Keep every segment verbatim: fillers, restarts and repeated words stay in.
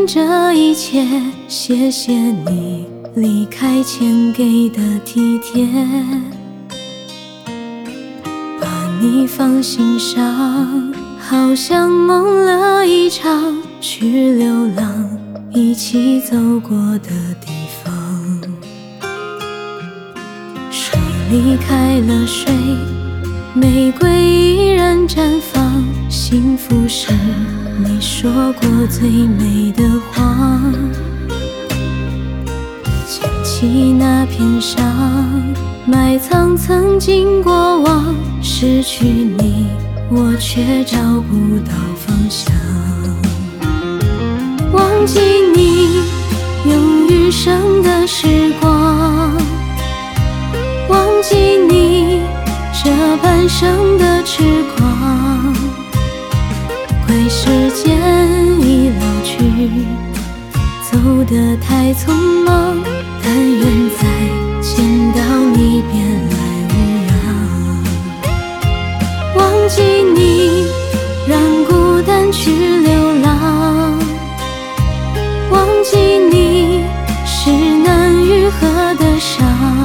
这一切，谢谢你离开前给的体贴，把你放心上，好像梦了一场，去流浪一起走过的地方。水离开了水，玫瑰依然绽放，幸福是你说过最美的话。捡起那片沙，埋藏曾经过往，失去你我却找不到方向。忘记你用余生的时光，忘记你这半生的痴狂，怪时间已老去，走得太匆忙，但愿再见到你别来无恙。忘记你让孤单去流浪，忘记你是难愈合的伤，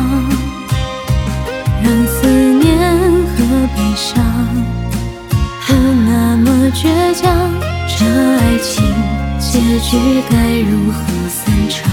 让思念和悲伤不那么倔强，这爱情结局该如何散场？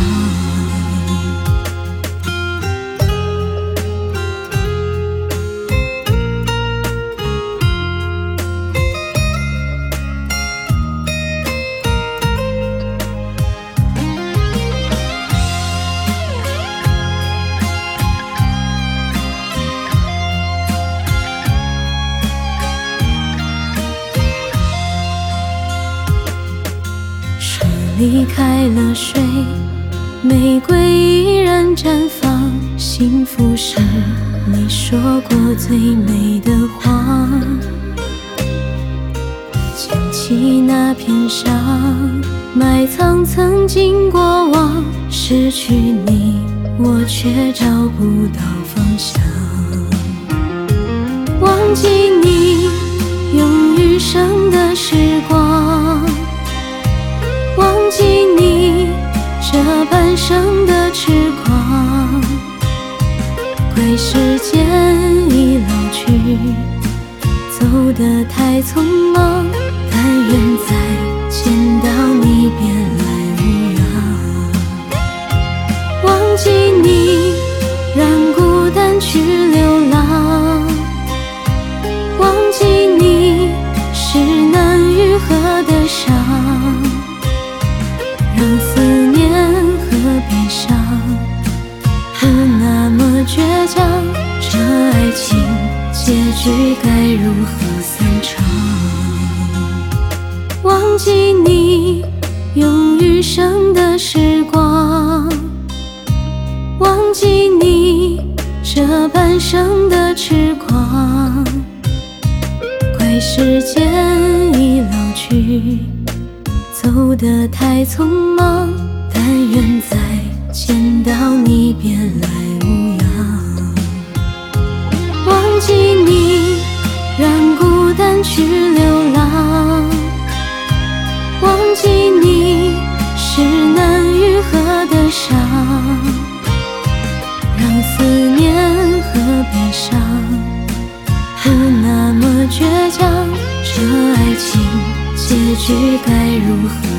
离开了水，玫瑰依然绽放，幸福是你说过最美的话。捡起那片沙，埋藏曾经过往，失去你我却找不到方向。忘记你用余生的时光，忘记你这半生的痴狂，怪时间已老去，走得太匆忙，但愿再见到你别来无恙。忘记你让孤单去流浪，忘记你是难愈合的伤，让思念和悲伤不那么倔强，这爱情结局该如何散场？忘记你用余生的时光，忘记你这半生的痴狂，怪时间已老去，走得太匆忙，但愿再见到你别来无恙。忘记你让孤单去流浪，忘记你是难愈合的伤，让思念和悲伤不那么倔强，这爱情结局该如何